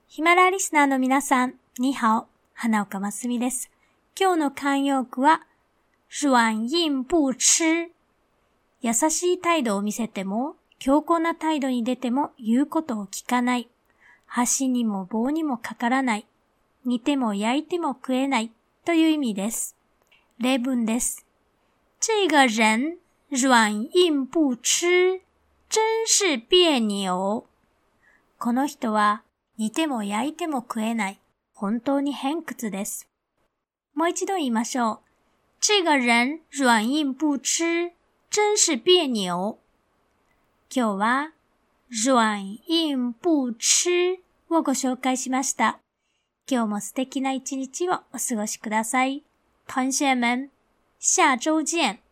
ヒマラヤリスナーの皆さん、にハオ、花岡真澄です。今日の慣用句は、軟硬不吃。優しい態度を見せても、強硬な態度に出ても言うことを聞かない。箸にも棒にもかからない。煮ても焼いても食えないという意味です。例文です。这个人软硬不吃，真是别扭。この人は煮ても焼いても食えない。本当に偏屈です。もう一度言いましょう。这个人软硬不吃，真是别扭。今日は軟硬不吃をご紹介しました。今日も素敵な一日をお過ごしください。同学們、下周見。